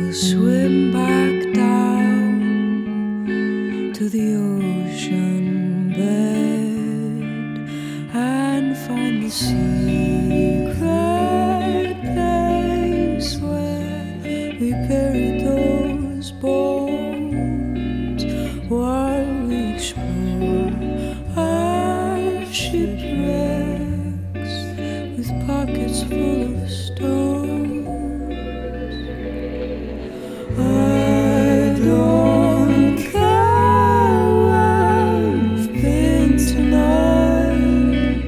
swim back down to the ocean bed and find the secret place where we buried those bones while we explore our shipwrecks with pockets full of stones. I don't care where you've been tonight.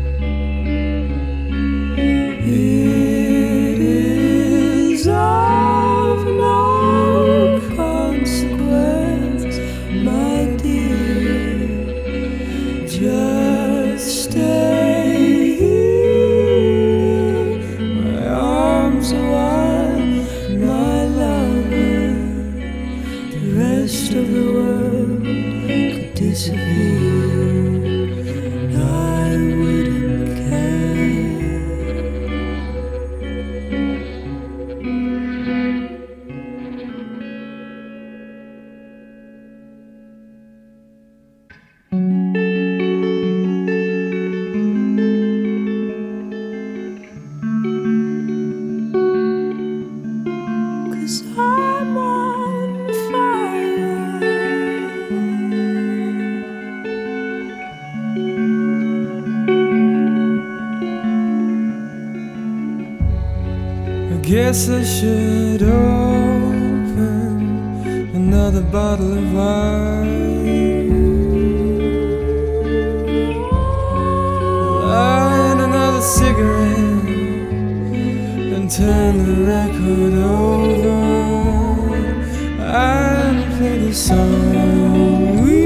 It is of no consequence, my dear. Just stay here. My arms are wide, my lover. The rest of the world could disappear, and I wouldn't care. Cause I'm on fire. I guess I should open another bottle of wine, light another cigarette, and turn the record over and play the song we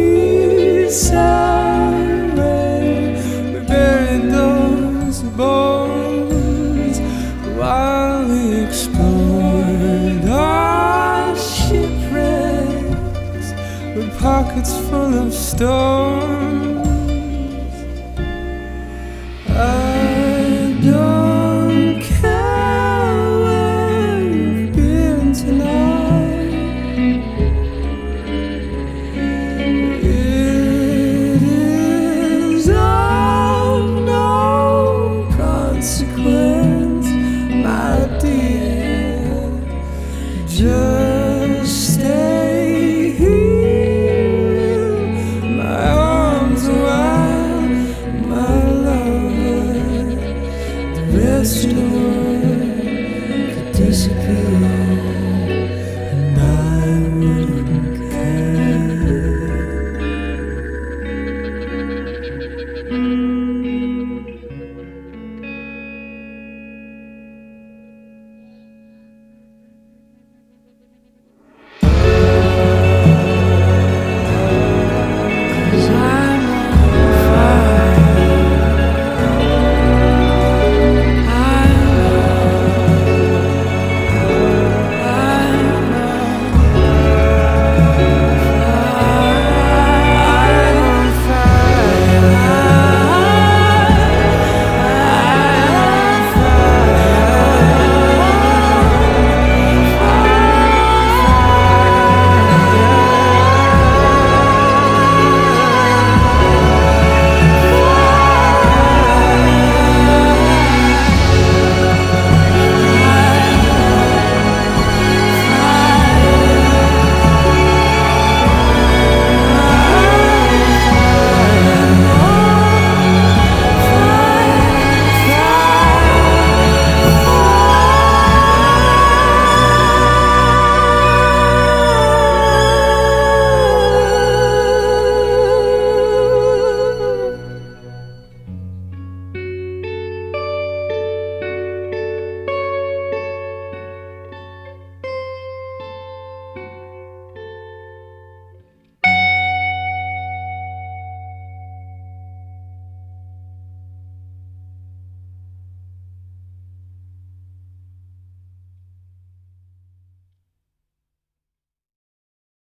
sang when we buried those bones while we explored our shipwrecks with pockets full of stones. I don't care where you've been tonight. It is of no consequence, my dear. Just